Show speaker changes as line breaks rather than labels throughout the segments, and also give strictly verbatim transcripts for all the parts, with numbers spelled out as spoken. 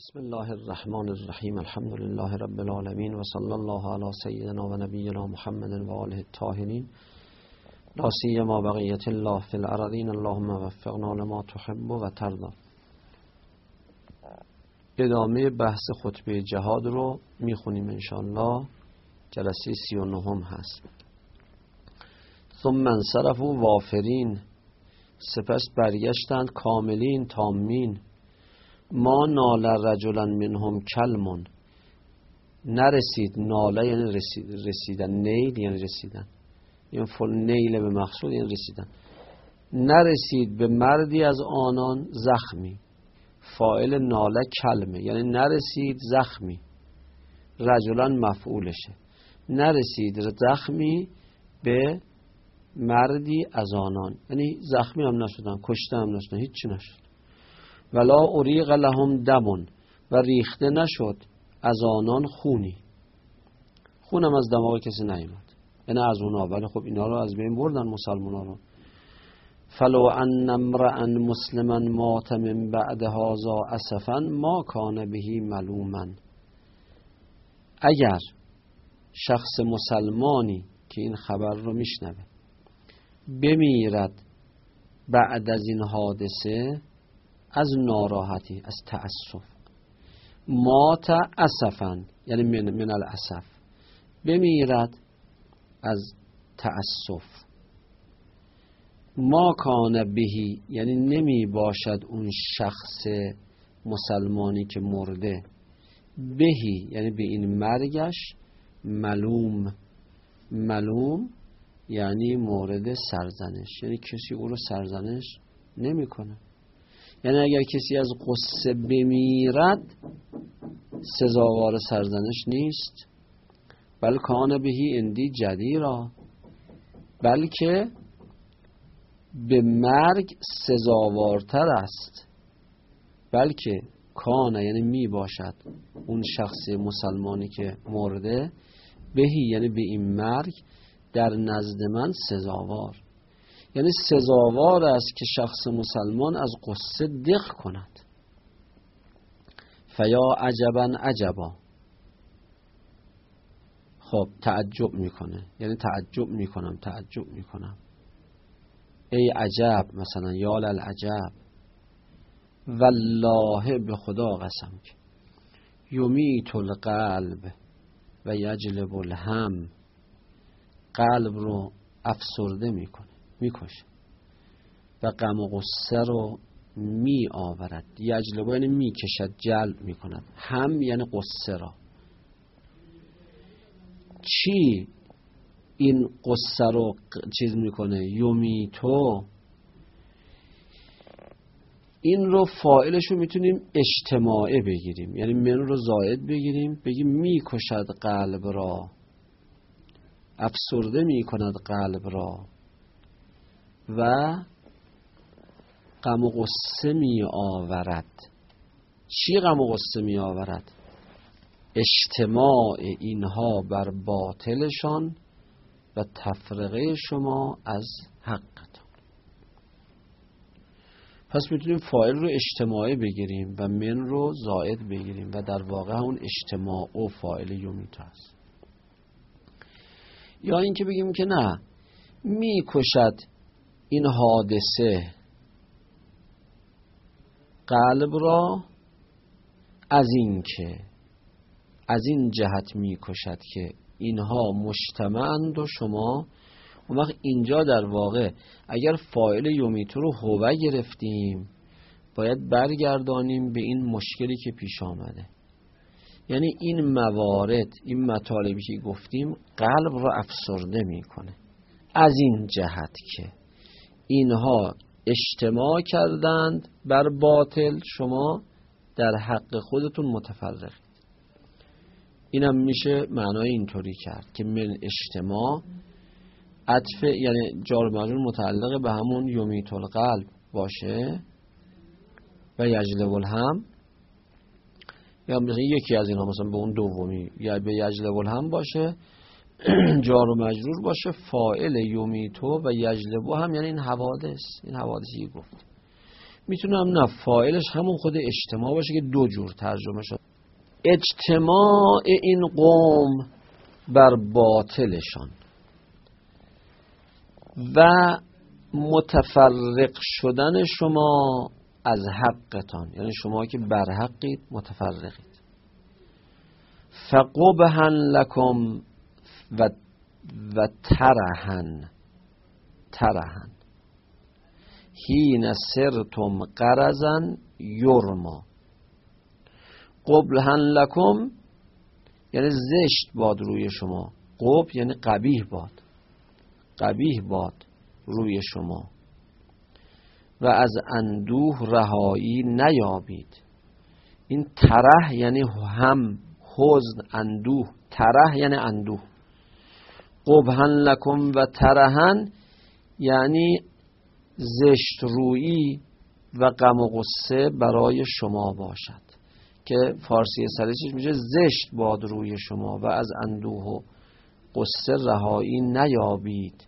بسم الله الرحمن الرحیم. الحمد لله رب العالمین و صلی الله علی سیدنا و نبینا محمد و آله الطاهرین، لا سیما بقیة الله فی الارضین. اللهم وفقنا لما تحب و ترضی. ادامه بحث خطبه جهاد رو میخونیم انشاءالله. جلسه سی و نهم هست. ثم انصرفوا وافرین، سپس برگشتند کاملین تامین. ما نال رجلا منهم کلمون، نرسید. ناله یعنی رسید، رسیدن. نیل یعنی رسیدن، یعنی فل نیل به مقصود یعنی رسیدن. نرسید به مردی از آنان زخمی. فاعل ناله کلمه یعنی نرسید زخمی. رجلا مفعولشه. نرسید زخمی به مردی از آنان، یعنی زخمی هم نشدن، کشته هم نشدن، هیچی نشد. ولا اریق لهم دمون، و ریخته نشد از آنان خونی. خونم از دماغ کسی نیامد، یعنی از اونا. ولی خب اینا رو از بین بردن مسلمان رو. فلو ان امرأ مسلما مات من بعد هذا اسفا ما کان به ملوما. اگر شخص مسلمانی که این خبر رو میشنوه بمیرد بعد از این حادثه از ناراحتی، از تأسف. مات اسفا یعنی من, من الاسف، بمیرد از تأسف. ما کان بهی یعنی نمی باشد اون شخص مسلمانی که مرده، بهی یعنی به این مرگش، ملوم. ملوم یعنی مورد سرزنش، یعنی کسی او رو سرزنش نمی کنه. یعنی اگر کسی از غصه بمیرد سزاوار سرزنش نیست. بل کان بهی اندی جدیرا، بلکه به مرگ سزاوارتر است. بلکه کان یعنی می باشد اون شخص مسلمانی که مرده، بهی یعنی به این مرگ، در نزد من سزاوار، یعنی سزاوار است که شخص مسلمان از غصه دق کند. فیا عجبا عجبا، خب تعجب میکنه، یعنی تعجب میکنم تعجب میکنم. ای عجب، مثلا یا للعجب. والله به خدا قسم که یمیت القلب و یجلب الهم، قلب رو افسرده میکنه، میکشه، و غم و غصه رو می آورد. یجلب یعنی میکشد، جلب میکند. هم یعنی غصه را. چی این غصه رو چیز میکنه؟ یمیتو، این رو فاعلش رو میتونیم اجتماعه بگیریم، یعنی من رو زائد بگیریم، بگیم میکشد قلب را، افسرده میکند قلب را، و غم و غصه می آورد. چی غم و غصه می آورد؟ اجتماع اینها بر باطلشان و تفرقه شما از حقتان. پس میتونیم فاعل رو اجتماعی بگیریم و من رو زائد بگیریم و در واقع اون اجتماع و فاعل یومیت هست. یا اینکه بگیم که نه، میکشد این حادثه قلب را از این که، از این جهت می کشد که اینها مجتمعند و شما. اون وقت اینجا در واقع اگر فاعل یومیتو رو هوه گرفتیم باید برگردانیم به این مشکلی که پیش آمده. یعنی این موارد، این مطالبی که گفتیم قلب را افسرده می کنه از این جهت که اینها اجتماع کردند بر باطل، شما در حق خودتون متفرقید. اینم میشه معنای اینطوری کرد که من اجتماع عطف، یعنی جار و مجرور متعلق به همون یمیت القلب باشه و یجلب الهم، یا مثلا یکی از اینها مثلا به اون دومی یا به یجلب الهم باشه، جار و مجرور باشه، فاعل یومیتو و یجلبو هم یعنی این حوادث، این حوادثی گفت. میتونم نه فاعلش همون خود اجتماع باشه که دو جور ترجمه شد. اجتماع این قوم بر باطلشان و متفرق شدن شما از حقتان، یعنی شما که بر حقید متفرقید. فقبحا لکم و و ترهن ترهن حین سرتم قرزن یرما. قبحا لکم یعنی زشت باد روی شما، قبح یعنی قبیح باد، قبیح باد روی شما و از اندوه رهایی نیابید. این تره یعنی هم حزن، اندوه، تره یعنی اندوه. قبحا لکم و ترهن یعنی زشت رویی و غم و غصه برای شما باشد، که فارسی سریعش میشه زشت باد روی شما و از اندوه و غصه رهایی نیابید.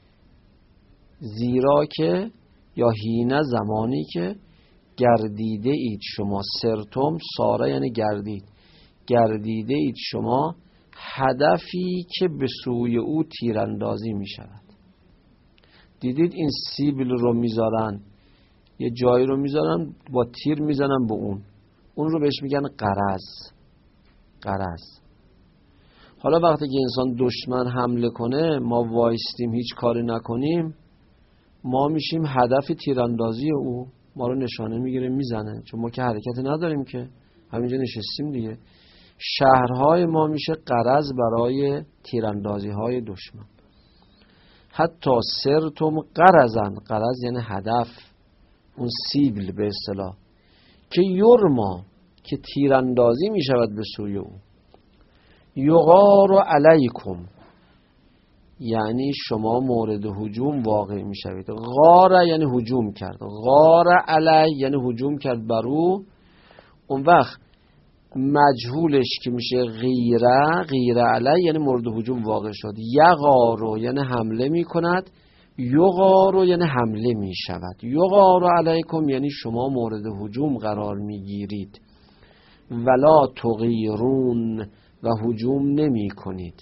زیرا که یا هینه زمانی که گردیده اید شما، سرتم ساره یعنی گردید، گردیده اید شما هدفی که به سوی او تیراندازی می شود. دیدید این سیبل رو میذارن، یه جایی رو میذارن با تیر میزنن به اون، اون رو بهش میگن قرض. قرض. حالا وقتی که انسان دشمن حمله کنه ما وایستیم هیچ کاری نکنیم، ما میشیم هدف تیراندازی او، ما رو نشانه میگیره میزنه، چون ما که حرکت نداریم که همینجا نشستیم دیگه. شهرهای ما میشه قرض برای تیراندازی های دشمن. حتی سرتم قرضن، قرض یعنی هدف، اون سیبل به اصطلاح، که یرما که تیراندازی میشود به سوی او. یغار علیکم یعنی شما مورد هجوم واقع میشوید. غار یعنی هجوم کرد، غار علی یعنی هجوم کرد بر او. اون وقت مجهولش که میشه غیره، غیره علی یعنی مورد هجوم واقع شد. یغارو یعنی حمله میکند، یغارو یعنی حمله میشود. یغارو علیکم یعنی شما مورد هجوم قرار میگیرید. ولا تغیرون و هجوم نمی کنید.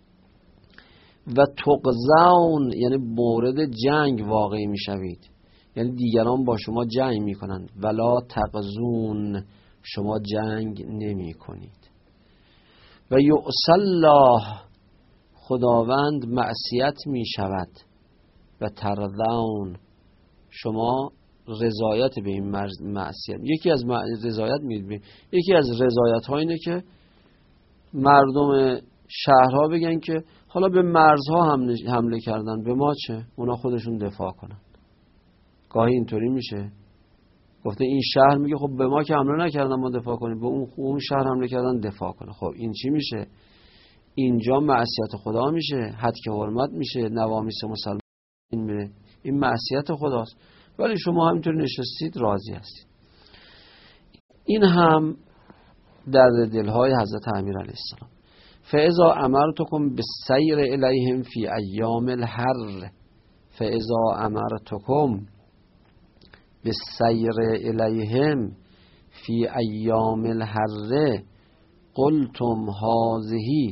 و تقزون یعنی مورد جنگ واقع میشوید، یعنی دیگران با شما جنگ میکنند. ولا تقزون شما جنگ نمی کنید. و یعصی الله خداوند معصیت می شود. و ترضون شما رضایت به این معصیت. یکی از رضایت می یکی از رضایت ها اینه که مردم شهرها بگن که حالا به مرزها حمله کردن، به ما چه؟ اونا خودشون دفاع کنن. گاهی اینطوری میشه، گفته این شهر میگه خب به ما که حمله نکردن ما دفاع کنیم، به اون اون شهر حمله کردن دفاع کنه. خب این چی میشه؟ اینجا معصیت خدا میشه، هتک حرمت میشه، نوامیس مسلمان میره، این معصیت خداست. ولی شما همینطوری نشستید راضی هستید. این هم درد دلهای حضرت امیر علیه السلام. فاذا امرتکم بالسیر الیهم فی ایام الحر، فاذا امرتکم بالسیر الیهم فی ایام الحر قلتم هذه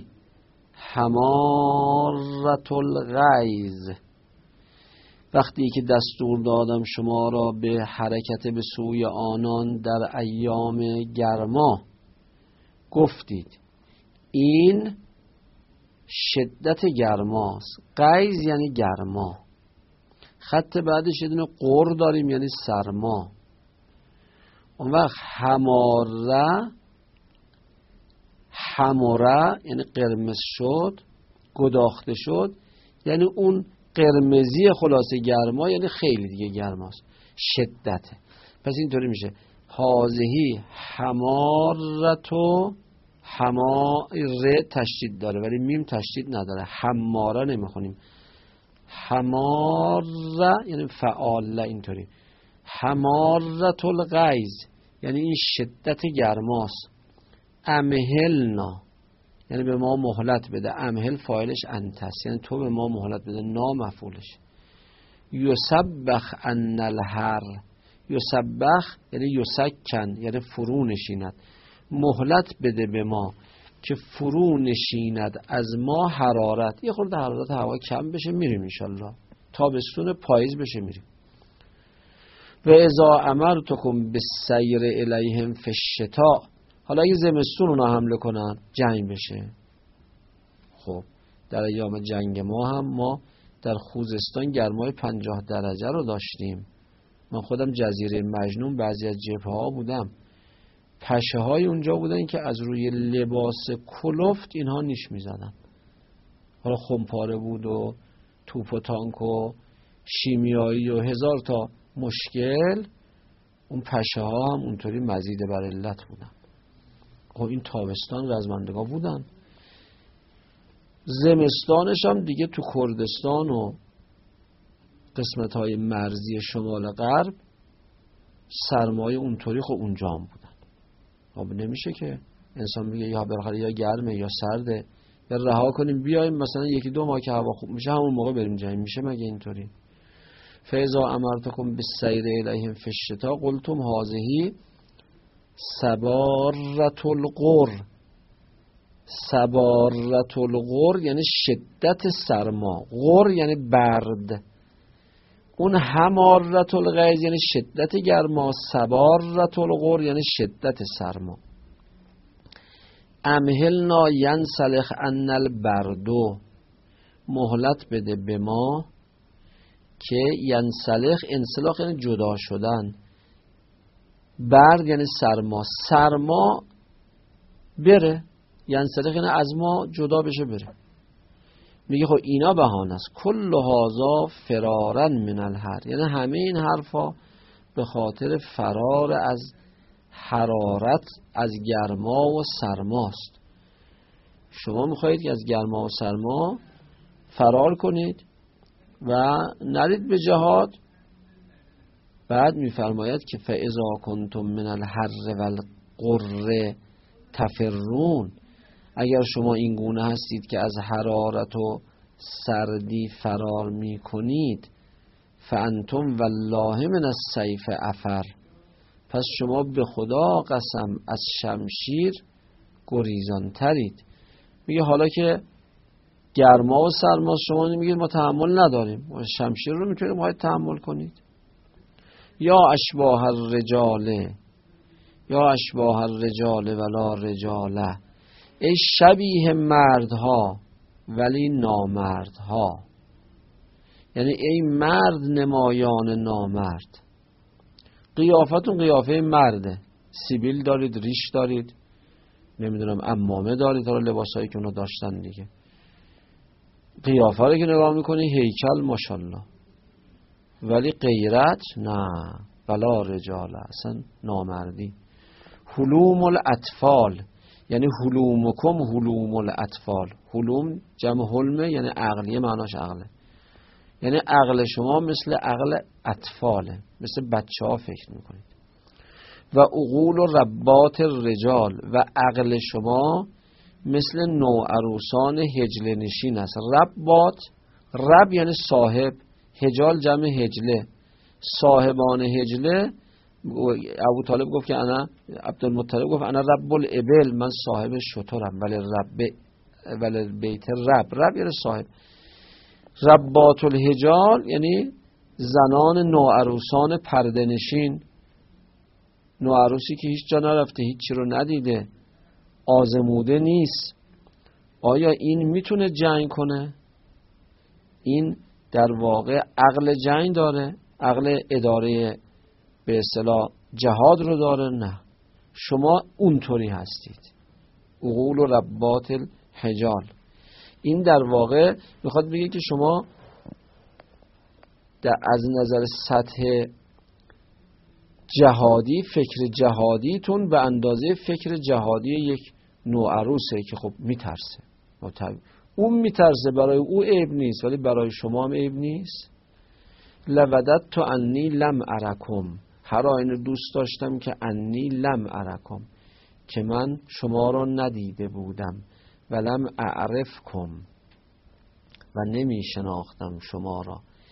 حمارة الغیظ. وقتی که دستور دادم شما را به حرکت به سوی آنان در ایام گرما، گفتید این شدت گرماست. غیظ یعنی گرما. خط بعدش یه دونه قر داریم یعنی سرما. اون وقت حماره، حماره یعنی قرمز شد، گداخته شد، یعنی اون قرمزی خلاصه گرما یعنی خیلی دیگه گرماست، شدته. پس اینطوری میشه هازهی حمارتو، حماره تشدید داره ولی میم تشدید نداره، حماره نمیخونیم. حماره یعنی فعال، اینطوری. حمارة الغیظ یعنی این شدت گرماست. امهلنا یعنی به ما مهلت بده. امهل فاعلش انتس یعنی تو به ما مهلت بده، نا مفعولش. یسبخ ان الحر یسبخ یعنی یسکن یعنی فرو نشیند. مهلت بده به ما که فرو نشیند از ما حرارت، یه خورده حرارت هوا کم بشه میریم انشالله، تابستون پاییز بشه میریم. و اذا امرتکم بالسیر الیهم فی الشتاء، حالا اگه زمستون اونا حمله کنن جنگ بشه. خب در ایام جنگ ما هم ما در خوزستان گرمای پنجاه درجه رو داشتیم. من خودم جزیره مجنون بعضی از جبهه ها بودم، پشه های اونجا بودن که از روی لباس کلفت اینها نیش می زدن. حالا خمپاره بود و توپ و تانک و شیمیایی و هزار تا مشکل، اون پشه ها هم اونطوری مزید بر علت بودن. خب این تابستان رزمندگاه بودن. زمستانش هم دیگه تو کردستان و قسمت های مرزی شمال غرب سرمایه اونطوری خب اونجا هم بودن. خب نمیشه که انسان بگه یا بالاخره یا گرمه یا سرده یا رها کنیم بیایم مثلا یکی دو ماه که هوا خوب میشه همون موقع بریم جنگ. میشه مگه اینطوری؟ فاذا امرتکم بالسیر الیهم فی الشتاء قلتم هذه سبارة الغر. سبارة الغر یعنی شدت سرما، غر یعنی برد، اون حمارة الغیظ یعنی شدت گرما، سبارة الغر یعنی شدت سرما. امهلنا ینسلخ ان البردو، مهلت بده به ما که ینسلخ، انسلاخ یعنی جدا شدن، برد یعنی سرما، سرما بره، ینسلخ یعنی از ما جدا بشه بره. میگه خب اینا بهانه است. کل هذا فرارا من الحر، یعنی همه این حرفا به خاطر فرار از حرارت، از گرما و سرماست. شما میخواهید که از گرما و سرما فرار کنید و نرید به جهاد. بعد میفرماید که فاذا کنتم من الحر والقر تفرون، اگر شما این گونه هستید که از حرارت و سردی فرار می کنید، فانتم والله من السیف افر، پس شما به خدا قسم از شمشیر گریزان ترید. میگه حالا که گرما و سرما شما نمیگید ما تحمل نداریم، شمشیر رو میتونید باید تحمل کنید. یا اشباه الرجال، یا اشباه الرجال ولا رجاله، ای شبیه مردها ولی نامردها، یعنی ای مرد نمایان نامرد. قیافتون قیافه مرده، سیبیل دارید، ریش دارید، نمیدونم عمامه دارید، حالا لباسایی که اونا داشتن دیگه. قیافه رو که نگاه میکنی هیکل ماشاءالله، ولی غیرت نه، ولا رجاله، اصلا نامردی. حلوم الاطفال، یعنی حلومکم حلوم الاطفال، حلوم جمع حلمه یعنی عقلیه، معناش عقله، یعنی عقل شما مثل عقل اطفاله، مثل بچه ها فکر میکنید. و عقول و ربات الرجال، و عقل شما مثل نوعروسان هجله نشین است. ربات، رب یعنی صاحب، هجال جمع هجله، صاحبان هجله. ابو طالب گفت که انا، عبدالمطلب گفت انا رب الابل، من صاحب شترم، ولی رب ولی بیت رب، رب یعنی صاحب. ربات الهجال یعنی زنان نوعروسان پرده نشین، نوعروسی که هیچ جا نرفته، هیچی رو ندیده، آزموده نیست. آیا این میتونه جنگ کنه؟ این در واقع عقل جنگ داره، عقل اداره به اصطلاح جهاد رو داره؟ نه، شما اونطوری هستید. عقول و ربات الحجال، این در واقع میخواد بگه که شما در از نظر سطح جهادی، فکر جهادیتون به اندازه فکر جهادی یک نوعروسه که خب میترسه. اون میترسه، برای او عیب نیست، ولی برای شما هم عیب نیست. لودت تو انی لم ارکم، هر آینه دوست داشتم که انی لم ارکم، که من شما را ندیده بودم، ولم اعرفکم، و نمی شناختم شما را.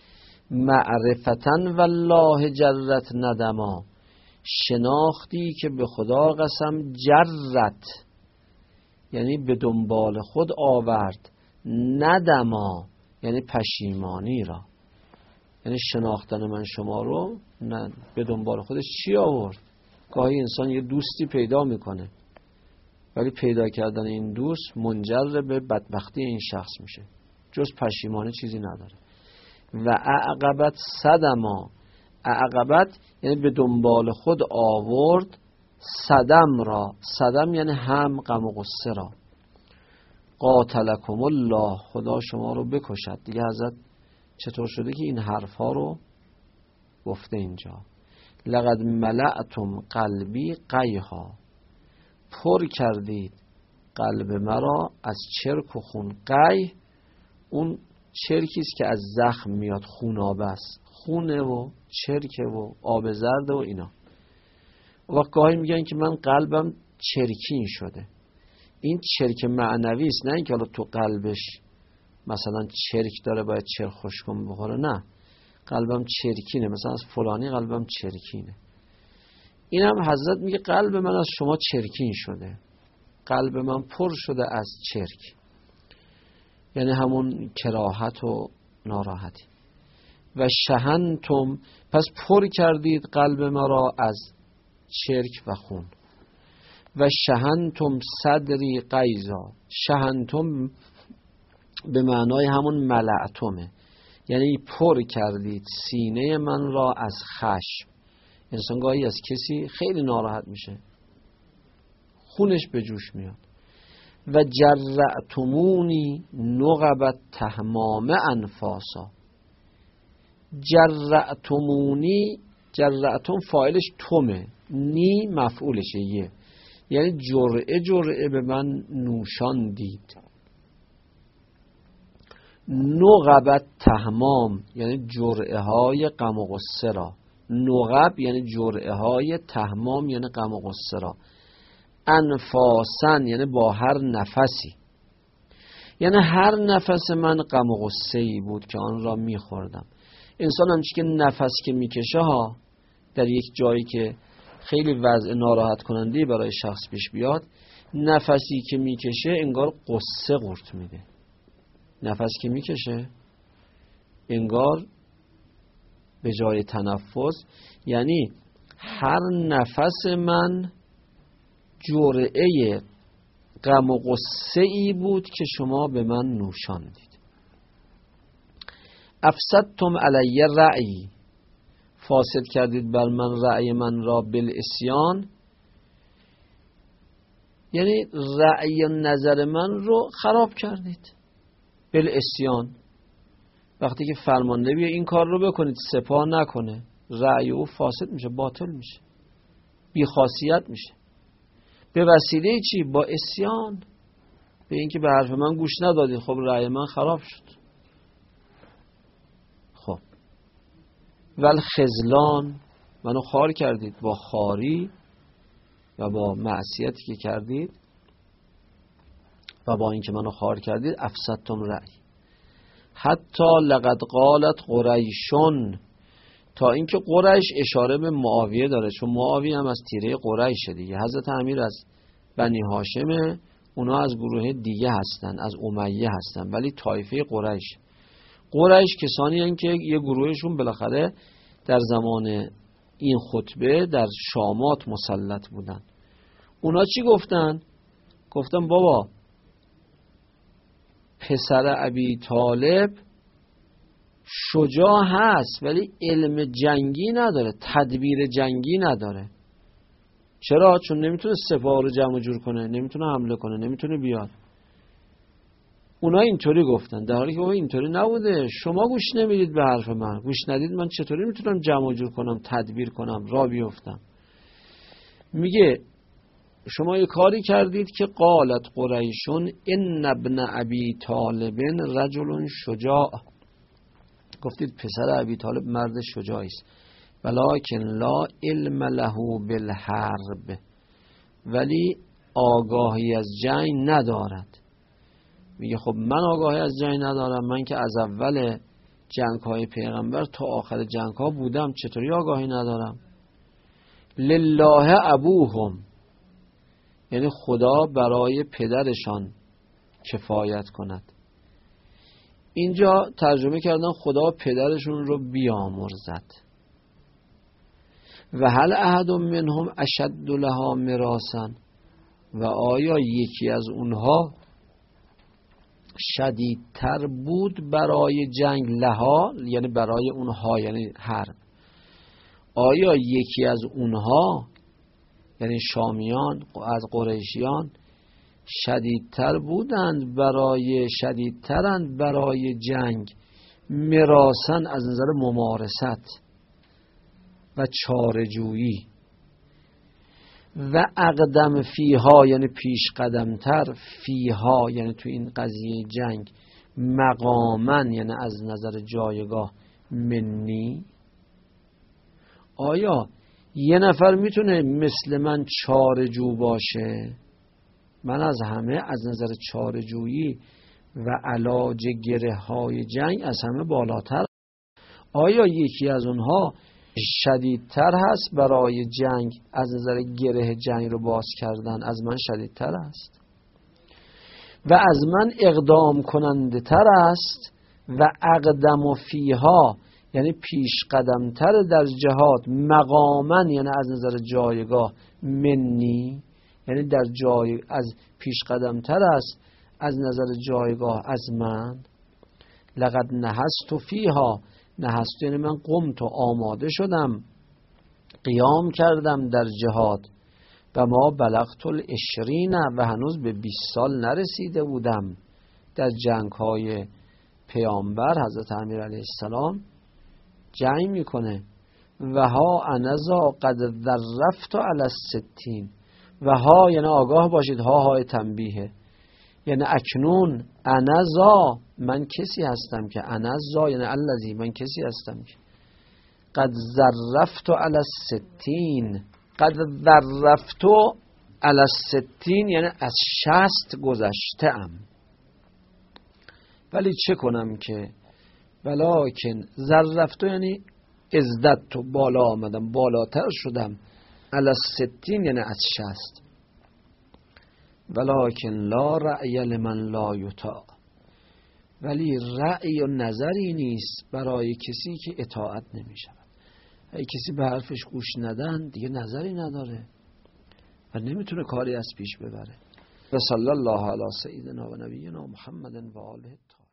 معرفتن والله جرت ندما، شناختی که به خدا قسم جرت یعنی به دنبال خود آورد، ندما یعنی پشیمانی را، یعنی شناختن من شما رو نه به دنبال خودش چی آورد. گاهی انسان یه دوستی پیدا میکنه ولی پیدا کردن این دوست منجر به بدبختی این شخص میشه، جز پشیمانی چیزی نداره. و اعقبت صدما، اعقبت یعنی به دنبال خود آورد صدم را، صدم یعنی هم غم و غصه را. قاتلکم الله، خدا شما رو بکشد. دیگه حضرت چطور شده که این حرف ها رو گفته اینجا؟ لقد ملأتم قلبی قیها، پر کردید قلب مرا از چرک و خون. قی اون چرکی است که از زخم میاد، خونابه است، خونه و چرکه و آب زرد و اینا. وقت گاهی میگن که من قلبم چرکین شده، این چرک معنوی است، نه اینکه حالا تو قلبش مثلا چرک داره باید چرک خوشکم بخوره، نه، قلبم چرکینه، مثلا از فلانی قلبم چرکینه. این هم حضرت میگه قلب من از شما چرکین شده، قلب من پر شده از چرک، یعنی همون کراهت و ناراحتی. و شهنتم، پس پر کردید قلب مرا از چرک و خون. و شهنتم صدری قیزا، شهنتم به معنای همون ملعتمه، یعنی پر کردید سینه من را از خشم. انسان گاهی از کسی خیلی ناراحت میشه، خونش به جوش میاد. و جرعتمونی نقبت تهمام انفاسا، جرعتمونی، جرعتم فاعلش تومه، نی مفعولشه یه، یعنی جرعه جرعه به من نوشان دید. نقبت تهمام یعنی جرعه های غم و غصه را، نقب یعنی جرعه های، تهمام یعنی غم و غصه را. انفاسن یعنی با هر نفسی، یعنی هر نفس من غم و غصه ای بود که آن را میخوردم. انسان همچی که نفس که میکشه ها در یک جایی که خیلی وضع ناراحت کننده برای شخص پیش بیاد، نفسی که میکشه انگار قصه قورت میده. نفس که میکشه انگار به جای تنفس، یعنی هر نفس من جرعه غم و غصه ای بود که شما به من نوشاندید. افسدتم علی رأی، فاسد کردید بر من رأی من را بالعصیان، یعنی رأی و نظر من رو خراب کردید. بالعصیان وقتی که فرمانده بیا این کار رو بکنید سپاه نکنه، رأی او فاسد میشه، باطل میشه، بی خاصیت میشه. به وسیله چی؟ با عصیان، به اینکه به حرف من گوش ندادید، خب رأی من خراب شد. خب ول خذلان، منو خوار کردید با خواری و با معصیتی که کردید و با اینکه منو خوار کردید. افسدتم رأی حتی لقد قالت قریشون، تا اینکه قریش اشاره به معاویه داره، چون معاویه هم از تیره قریشه دیگه. حضرت امیر از بنی هاشمه، اونا از گروه دیگه هستن، از امیه هستن، ولی طایفه قریش. قریش کسانی هستند که یه گروهشون بالاخره در زمان این خطبه در شامات مسلط بودن. اونا چی گفتن؟ گفتن بابا پسر ابی طالب شجاع هست ولی علم جنگی نداره، تدبیر جنگی نداره. چرا؟ چون نمیتونه سپاه رو جمع جور کنه، نمیتونه حمله کنه، نمیتونه بیاد. اونا اینطوری گفتن، در حالی که اینطوری نبوده. شما گوش نمیدید به حرف من، گوش ندید من چطوری میتونم جمع جور کنم، تدبیر کنم، را بیفتم. میگه شما یه کاری کردید که قالت قریشون ان ابن ابی طالب رجل شجاع، گفتید پسر ابی طالب مرد شجاعی است، ولکن لا علم له بالحرب، ولی آگاهی از جنگ ندارد. میگه خب من آگاهی از جنگ ندارم، من که از اول جنگ های پیغمبر تا آخر جنگ ها بودم، چطوری آگاهی ندارم؟ لله ابوهم، یعنی خدا برای پدرشان کفایت کند. اینجا ترجمه کردن خدا پدرشون رو بیامرزد. و هل احد منهم اشد لها مراسا، و آیا یکی از اونها شدیدتر بود برای جنگ، لها یعنی برای اونها یعنی حرب، آیا یکی از اونها یعنی شامیان از قریشیان شدیدتر بودند برای شدیدترند برای جنگ، مراسن از نظر ممارست و چاره‌جویی، و اقدم فیها یعنی پیش قدمتر، فیها یعنی تو این قضیه جنگ، مقامن یعنی از نظر جایگاه، منی، آیا یه نفر میتونه مثل من چاره‌جو باشه؟ من از همه از نظر چاره‌جویی و علاج گره های جنگ از همه بالاتر. آیا یکی از اونها شدیدتر هست برای جنگ، از نظر گره جنگ رو باز کردن از من شدیدتر است و از من اقدام کننده تر است، و اقدم و فیها یعنی پیش قدمتر در جهاد، مقامن یعنی از نظر جایگاه، منی یعنی در جای از پیش قدمتر است از نظر جایگاه از من. لقد نهست فیها، نهست یعنی من قمت و آماده شدم، قیام کردم در جهاد، و ما بلغت العشرین، و هنوز به بیست سال نرسیده بودم در جنگ های پیامبر. حضرت امیر علیه السلام جنگ میکنه، و ها انذا قد ذرفت علی الستین، و ها یعنی آگاه باشید، ها های تنبیه، یعنی اکنون انذا من کسی هستم که، انذا یعنی الذی من کسی هستم که، قد ذرفت علی الستین، قد ذرفت علی الستین یعنی از شصت گذشته ام، ولی چه کنم که، ولکن ذرفت یعنی ازددت، بالا آمدم، بالاتر شدم، علی الستین یعنی از شصت، ولکن لا رأی لمن لا یطاع، ولی رأی و نظری نیست برای کسی که اطاعت نمی شود. اگه کسی به حرفش گوش ندن دیگه نظری نداره و نمیتونه کاری از پیش ببره. و صلی الله علی سیدنا و نبینا محمد و آله.